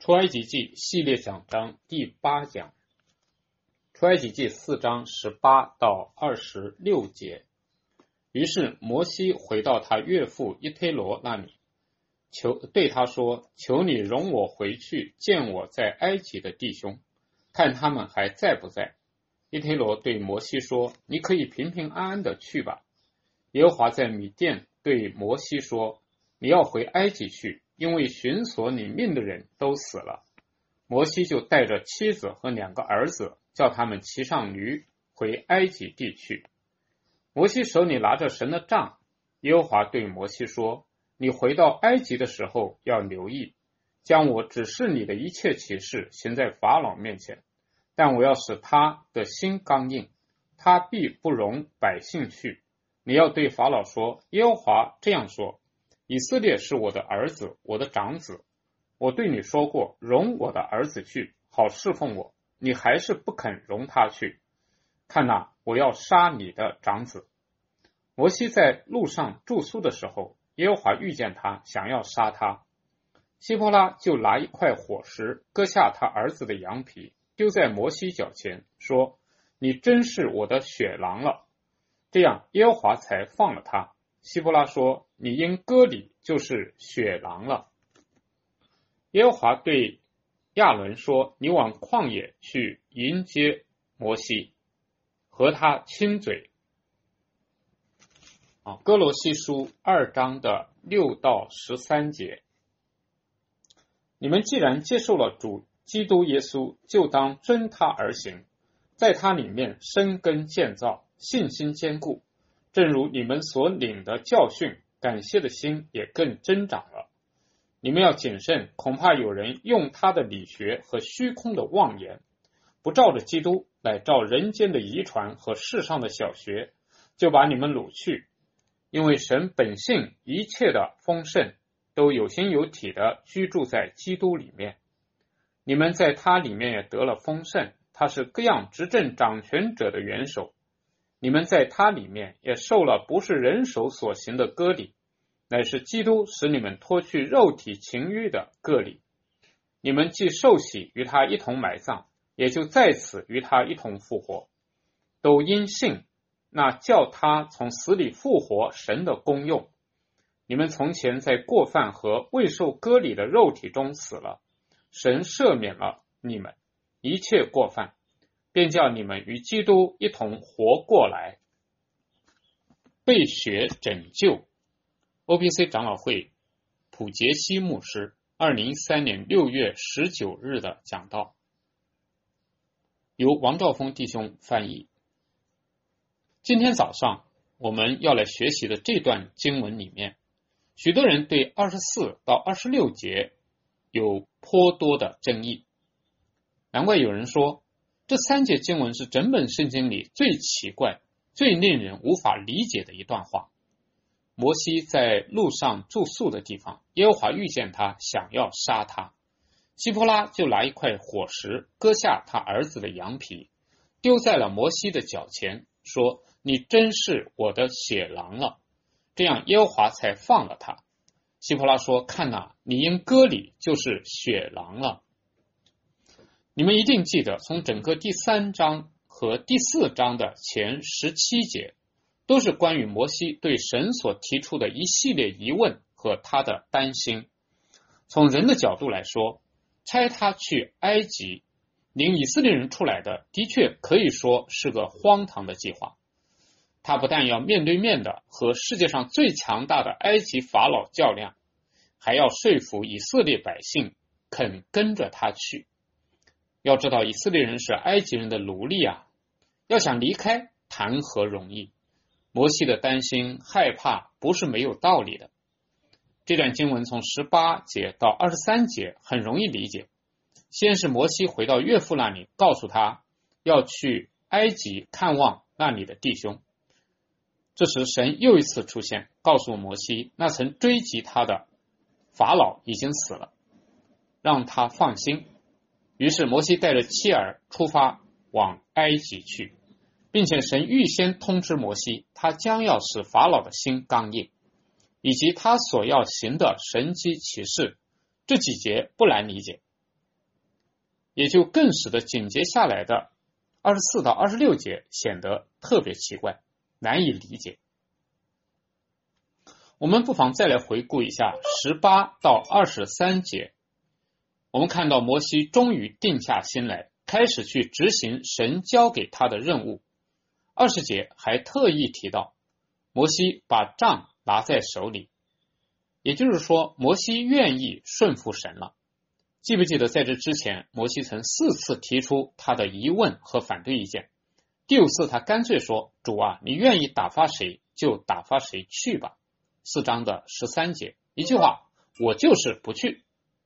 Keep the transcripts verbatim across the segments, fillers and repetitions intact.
出埃及记系列讲章第八讲，出埃及记四章十八到二十六节。于是摩西回到他岳父伊忒罗那里，求对他说：求你容我回去见我在埃及的弟兄，看他们还在不在。伊忒罗对摩西说：你可以平平安安的去吧。耶和华在米甸对摩西说：你要回埃及去，因为寻索你命的人都死了。摩西就带着妻子和两个儿子，叫他们骑上驴回埃及地去。摩西手里拿着神的杖，耶和华对摩西说：你回到埃及的时候要留意，将我指示你的一切奇事行在法老面前，但我要使他的心刚硬，他必不容百姓去。你要对法老说：耶和华这样说，以色列是我的儿子，我的长子。我对你说过，容我的儿子去，好侍奉我，你还是不肯容他去。看哪，我要杀你的长子。摩西在路上住宿的时候，耶和华遇见他，想要杀他。希波拉就拿一块火石，割下他儿子的羊皮，丢在摩西脚前，说：你真是我的血狼了。这样耶和华才放了他。希波拉说：你因割礼就是血狼了。耶和华对亚伦说：你往旷野去迎接摩西，和他亲嘴。啊，哥罗西书二章的六到十三节。你们既然接受了主基督耶稣，就当遵他而行，在他里面生根建造，信心坚固，正如你们所领的教训，感谢的心也更增长了。你们要谨慎，恐怕有人用他的理学和虚空的妄言，不照着基督，来照人间的遗传和世上的小学，就把你们掳去。因为神本性一切的丰盛，都有形有体的居住在基督里面。你们在他里面也得了丰盛，他是各样执政掌权者的元首。你们在他里面也受了不是人手所行的割礼，乃是基督使你们脱去肉体情欲的割礼。你们既受洗与他一同埋葬，也就在此与他一同复活，都因信那叫他从死里复活神的功用。你们从前在过犯和未受割礼的肉体中死了，神赦免了你们一切过犯，便叫你们与基督一同活过来，被血拯救。 O B C 长老会普杰西牧师二零一三年六月十九日的讲道，由王兆峰弟兄翻译。今天早上我们要来学习的这段经文里面，许多人对二十四到二十六节有颇多的争议。难怪有人说，这三节经文是整本圣经里最奇怪、最令人无法理解的一段话。摩西在路上住宿的地方，耶和华遇见他，想要杀他。希波拉就拿一块火石，割下他儿子的羊皮，丢在了摩西的脚前，说：你真是我的血狼了。这样耶和华才放了他。希波拉说：看哪，你因割礼就是血狼了。你们一定记得，从整个第三章和第四章的前十七节，都是关于摩西对神所提出的一系列疑问和他的担心。从人的角度来说，差他去埃及领以色列人出来的，的确可以说是个荒唐的计划。他不但要面对面的和世界上最强大的埃及法老较量，还要说服以色列百姓肯跟着他去。要知道，以色列人是埃及人的奴隶啊，要想离开，谈何容易。摩西的担心害怕不是没有道理的。这段经文从十八节到二十三节很容易理解。先是摩西回到岳父那里，告诉他要去埃及看望那里的弟兄。这时神又一次出现，告诉摩西，那曾追击他的法老已经死了，让他放心。于是摩西带着妻儿出发往埃及去，并且神预先通知摩西，他将要使法老的心刚硬，以及他所要行的神迹奇事。这几节不难理解。 也就更使得紧接下来的二十四到二十六节显得特别奇怪，难以理解。我们不妨再来回顾一下十八到二十三节。我们看到摩西终于定下心来，开始去执行神交给他的任务。二十节还特意提到，摩西把杖拿在手里，也就是说，摩西愿意顺服神了。记不记得在这之前，摩西曾四次提出他的疑问和反对意见。第五次他干脆说，主啊，你愿意打发谁就打发谁去吧。四章的十三节，一句话，我就是不去。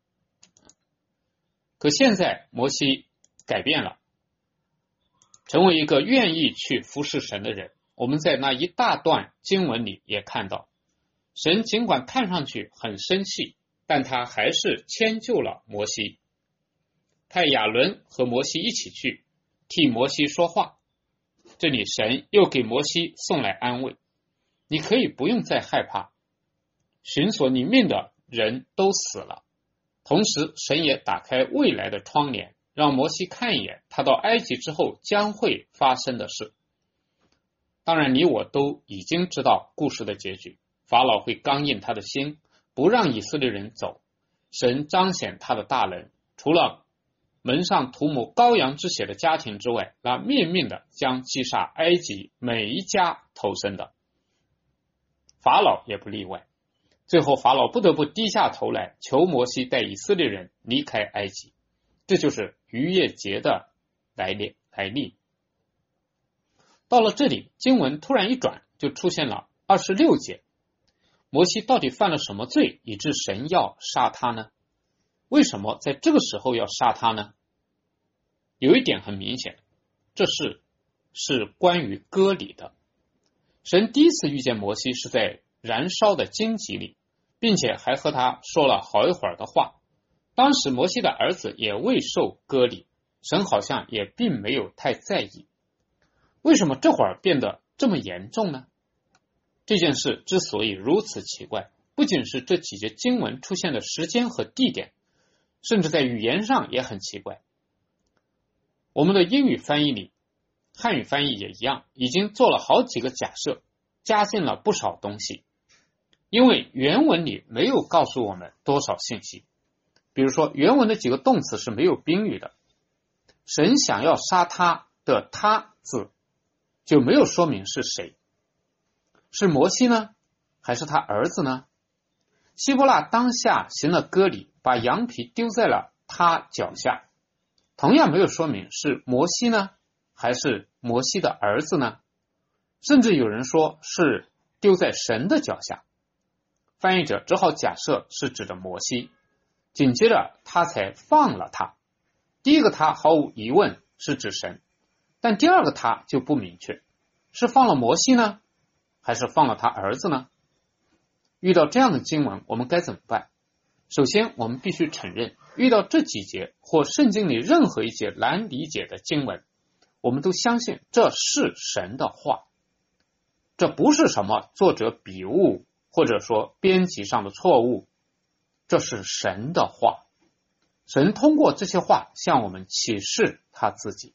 可现在摩西改变了，成为一个愿意去服侍神的人。我们在那一大段经文里也看到，神尽管看上去很生气，但他还是迁就了摩西，派亚伦和摩西一起去替摩西说话。这里神又给摩西送来安慰，你可以不用再害怕，寻索你命的人都死了。同时神也打开未来的窗帘，让摩西看一眼他到埃及之后将会发生的事。当然你我都已经知道故事的结局，法老会刚硬他的心，不让以色列人走。神彰显他的大能，除了门上涂抹羔羊之血的家庭之外，那面面的将击杀埃及每一家投生的，法老也不例外。最后法老不得不低下头来求摩西带以色列人离开埃及，这就是逾越节的来历来历。到了这里，经文突然一转，就出现了二十六节。摩西到底犯了什么罪，以致神要杀他呢？为什么在这个时候要杀他呢？有一点很明显，这事是关于割礼的。神第一次遇见摩西是在燃烧的荆棘里，并且还和他说了好一会儿的话。当时摩西的儿子也未受割礼，神好像也并没有太在意。为什么这会儿变得这么严重呢？这件事之所以如此奇怪，不仅是这几节经文出现的时间和地点，甚至在语言上也很奇怪。我们的英语翻译里，汉语翻译也一样，已经做了好几个假设，加进了不少东西。因为原文里没有告诉我们多少信息。比如说原文的几个动词是没有宾语的，神想要杀他的他字就没有说明是谁，是摩西呢，还是他儿子呢？希伯拉当下行了割礼，把羊皮丢在了他脚下，同样没有说明是摩西呢，还是摩西的儿子呢？甚至有人说是丢在神的脚下。翻译者只好假设是指的摩西，紧接着他才放了他。第一个他毫无疑问是指神，但第二个他就不明确，是放了摩西呢，还是放了他儿子呢？遇到这样的经文，我们该怎么办？首先我们必须承认，遇到这几节或圣经里任何一节难理解的经文，我们都相信这是神的话，这不是什么作者笔误或者说编辑上的错误，这是神的话。神通过这些话向我们启示他自己。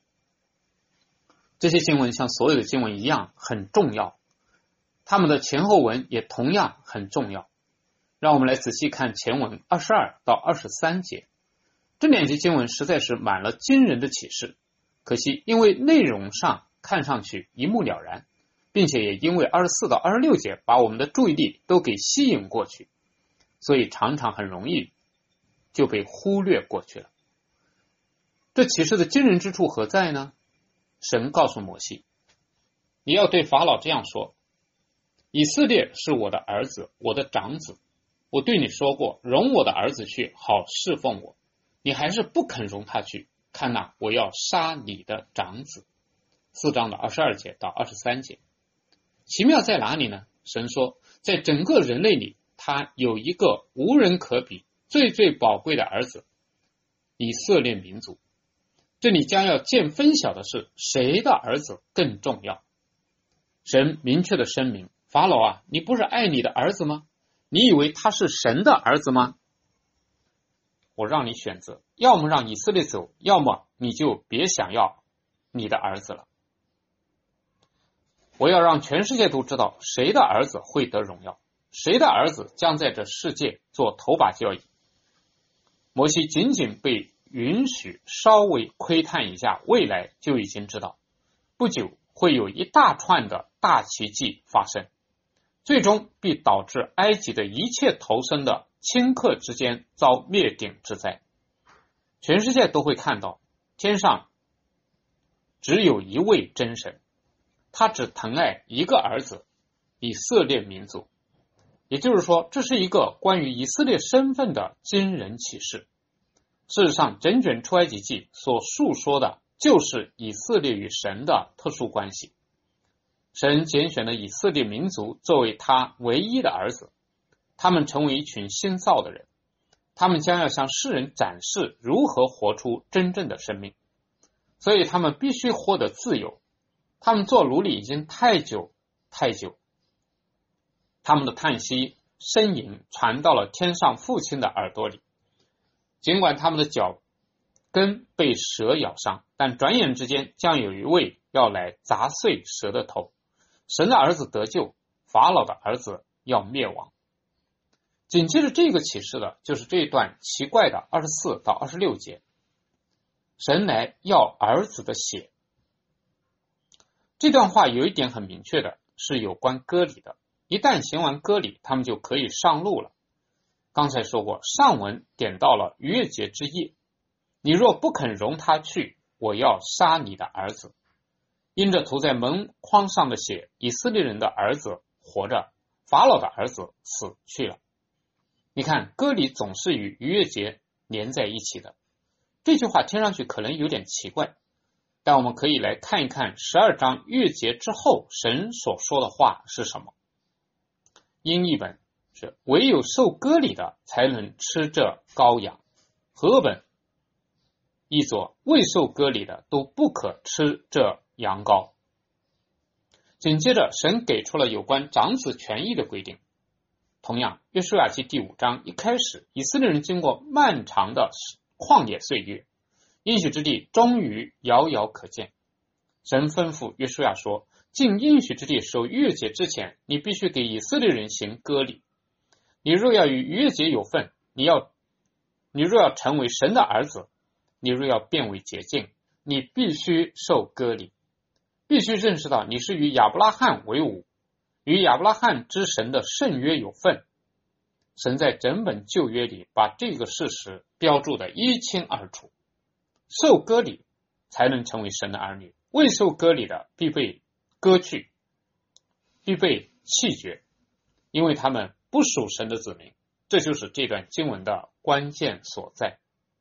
这些经文像所有的经文一样很重要，他们的前后文也同样很重要。让我们来仔细看前文二十二到二十三节。这两节经文实在是满了惊人的启示，可惜因为内容上看上去一目了然，并且也因为二十四到二十六节把我们的注意力都给吸引过去，所以常常很容易就被忽略过去了。这启示的惊人之处何在呢？神告诉摩西，你要对法老这样说，以色列是我的儿子，我的长子，我对你说过，容我的儿子去，好侍奉我，你还是不肯容他去，看哪，我要杀你的长子。四章的二十二节到二十三节。奇妙在哪里呢？神说，在整个人类里，他有一个无人可比、最最宝贵的儿子，以色列民族。这里将要见分晓的是，谁的儿子更重要。神明确的声明，法老啊，你不是爱你的儿子吗？你以为他是神的儿子吗？ 我让你选择，要么让以色列走，要么你就别想要你的儿子了。我要让全世界都知道谁的儿子会得荣耀，谁的儿子将在这世界做头把交椅。摩西仅仅被允许稍微窥探一下未来，就已经知道不久会有一大串的大奇迹发生，最终必导致埃及的一切投生的顷刻之间遭灭顶之灾。全世界都会看到天上只有一位真神，他只疼爱一个儿子，以色列民族。也就是说，这是一个关于以色列身份的惊人启示。事实上，整卷出埃及记所述说的就是以色列与神的特殊关系。神拣选了以色列民族作为他唯一的儿子，他们成为一群新造的人，他们将要向世人展示如何活出真正的生命，所以他们必须获得自由。他们做奴隶已经太久太久，他们的叹息呻吟传到了天上父亲的耳朵里。尽管他们的脚跟被蛇咬伤，但转眼之间将有一位要来砸碎蛇的头。神的儿子得救，法老的儿子要灭亡。紧接着这个启示的就是这一段奇怪的二十四到二十六节，神来要儿子的血。这段话有一点很明确的是有关割礼的，一旦行完割礼，他们就可以上路了。刚才说过，上文点到了逾越节之夜，你若不肯容他去，我要杀你的儿子。因着涂在门框上的血，以色列人的儿子活着，法老的儿子死去了。你看，割礼总是与逾越节连在一起的。这句话听上去可能有点奇怪，但我们可以来看一看十二章逾越节之后神所说的话是什么。英译本是唯有受割礼的才能吃这羔羊，和本译作未受割礼的都不可吃这羊羔。紧接着神给出了有关长子权益的规定。同样，约书亚记第五章一开始，以色列人经过漫长的旷野岁月，应许之地终于遥遥可见。神吩咐约书亚说，进应许之地守逾越节之前，你必须给以色列人行割礼。你若要与逾越节有份，你要你若要成为神的儿子，你若要变为洁净，你必须受割礼，必须认识到你是与亚伯拉罕为伍，与亚伯拉罕之神的圣约有份。神在整本旧约里把这个事实标注得一清二楚。受割礼才能成为神的儿女，未受割礼的必被割去，必被弃绝，因为他们不属神的子民。这就是这段经文的关键所在。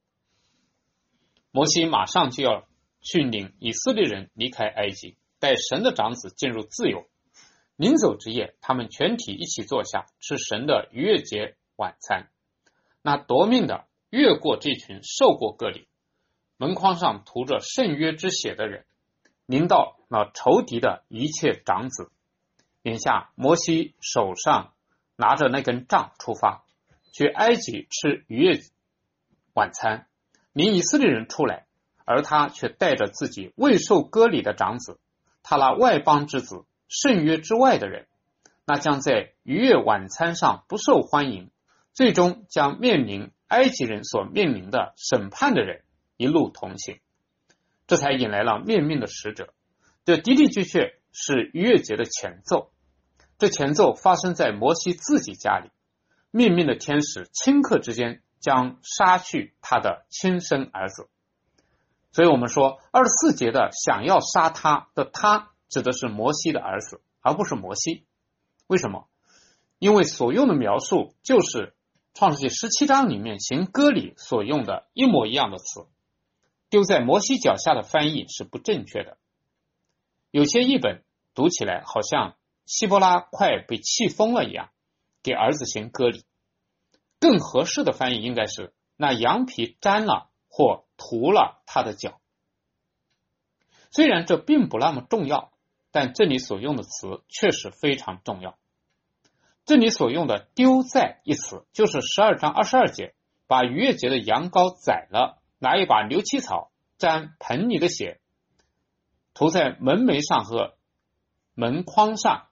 摩西马上就要训领以色列人离开埃及，带神的长子进入自由。临走之夜，他们全体一起坐下，吃神的逾越节晚餐。那夺命的越过这群受过割礼、门框上涂着圣约之血的人，临到了仇敌的一切长子。眼下摩西手上拿着那根杖出发，去埃及吃逾越晚餐，领以色列人出来，而他却带着自己未受割礼的长子，他那外邦之子，圣约之外的人，那将在逾越晚餐上不受欢迎，最终将面临埃及人所面临的审判的人一路同行。这才引来了灭命的使者。这的的确确是逾越节的前奏，这前奏发生在摩西自己家里，灭命的天使顷刻之间将杀去他的亲生儿子。所以我们说二十四节的想要杀他的他指的是摩西的儿子，而不是摩西。为什么？因为所用的描述就是创世纪十七章里面行割礼所用的一模一样的词，丢在摩西脚下的翻译是不正确的。有些译本读起来好像希伯拉快被气疯了一样，给儿子行割礼。更合适的翻译应该是那羊皮沾了或涂了他的脚。虽然这并不那么重要，但这里所用的词确实非常重要。这里所用的丢在一词就是十二章二十二节把逾越节的羊羔宰了，拿一把牛膝草沾盆里的血，涂在门楣上和门框上，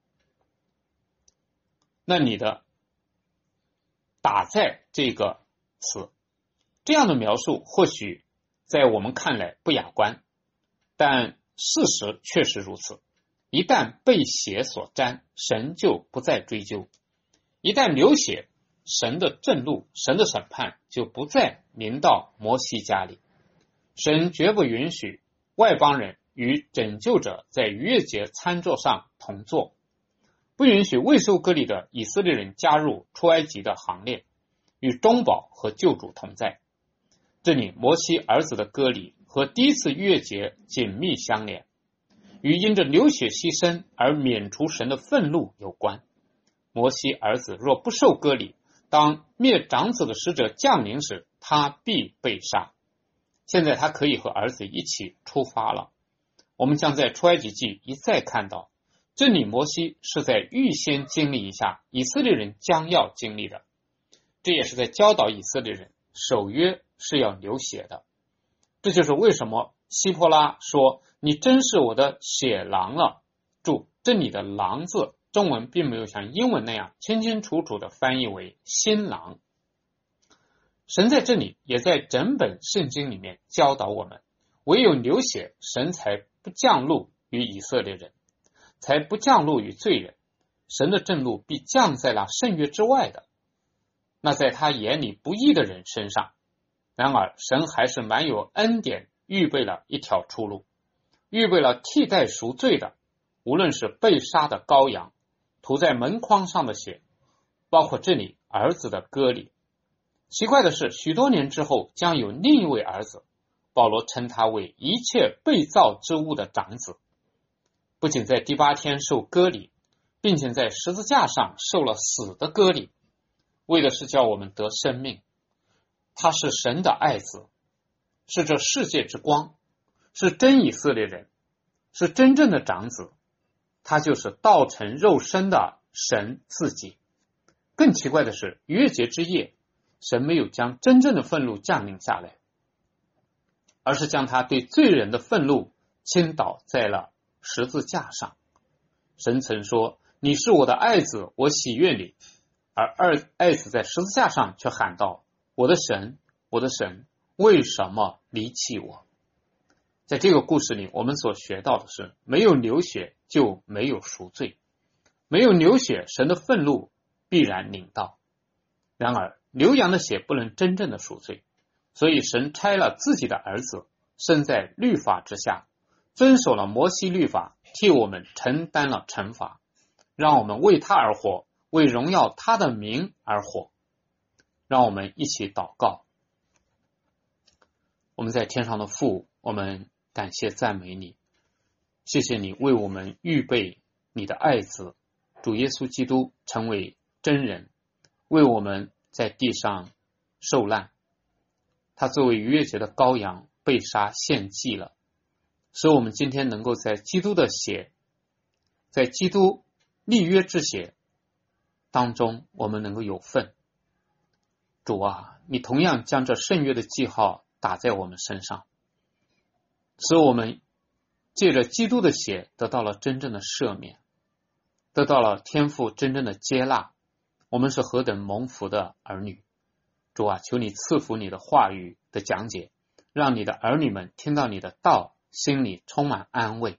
那你的打在这个词，这样的描述或许在我们看来不雅观，但事实确实如此。一旦被血所沾，神就不再追究；一旦流血，神的震怒、神的审判就不再临到摩西家里。神绝不允许外邦人与拯救者在逾越节餐桌上同坐，不允许未受割礼的以色列人加入出埃及的行列，与中保和救主同在。这里摩西儿子的割礼和第一次逾越节紧密相连，与因着流血牺牲而免除神的愤怒有关。摩西儿子若不受割礼，当灭长子的使者降临时，他必被杀。现在他可以和儿子一起出发了。我们将在出埃及记一再看到，这里摩西是在预先经历一下以色列人将要经历的，这也是在教导以色列人守约是要流血的。这就是为什么希波拉说你真是我的血狼了。注，这里的狼字中文并没有像英文那样清清楚楚地翻译为新郎。神在这里也在整本圣经里面教导我们，唯有流血，神才不降怒于以色列人，才不降怒于罪人。神的震怒必降在了圣约之外的，那在他眼里不义的人身上。然而神还是满有恩典，预备了一条出路，预备了替代赎罪的，无论是被杀的羔羊，涂在门框上的血，包括这里儿子的割礼。奇怪的是，许多年之后将有另一位儿子，保罗称他为一切被造之物的长子，不仅在第八天受割礼，并且在十字架上受了死的割礼，为的是叫我们得生命。他是神的爱子，是这世界之光，是真以色列人，是真正的长子，他就是道成肉身的神自己。更奇怪的是，逾越节之夜，神没有将真正的愤怒降临下来，而是将他对罪人的愤怒倾倒在了十字架上。神曾说，你是我的爱子，我喜悦你。而二爱子在十字架上却喊道，我的神，我的神，为什么离弃我？在这个故事里，我们所学到的是，没有流血就没有赎罪，没有流血，神的愤怒必然临到。然而流羊的血不能真正的赎罪，所以神差了自己的儿子生在律法之下，遵守了摩西律法，替我们承担了惩罚，让我们为他而活，为荣耀他的名而活。让我们一起祷告。我们在天上的父，我们感谢赞美你，谢谢你为我们预备你的爱子主耶稣基督成为真人，为我们在地上受难。他作为逾越节的羔羊被杀献祭了，使我们今天能够在基督的血，在基督立约之血当中，我们能够有份。主啊，你同样将这圣约的记号打在我们身上，使我们借着基督的血得到了真正的赦免，得到了天父真正的接纳。我们是何等蒙福的儿女。主啊，求你赐福你的话语的讲解，让你的儿女们听到你的道，心里充满安慰，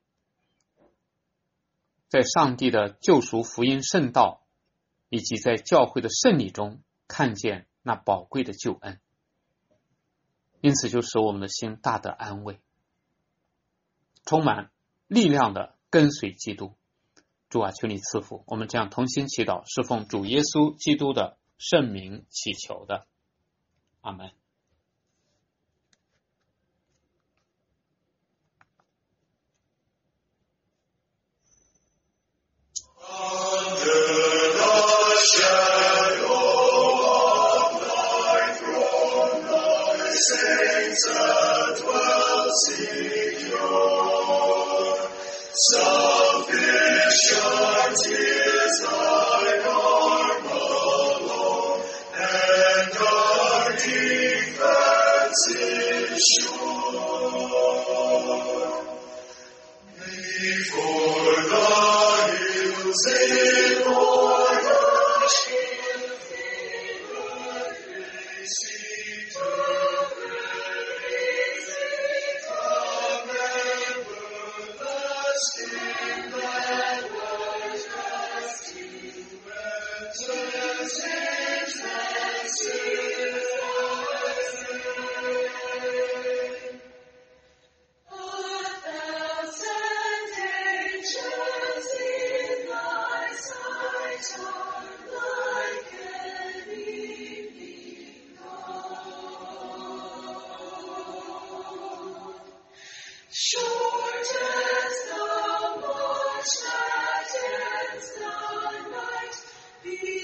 在上帝的救赎福音圣道以及在教会的圣礼中看见那宝贵的救恩，因此就使我们的心大得安慰，充满力量的跟随基督。主啊，求你赐福，我们这样同心祈祷，是奉主耶稣基督的圣名祈求的，阿们。 Sufficient is thine arm alone, and Short as the watch that ends the night,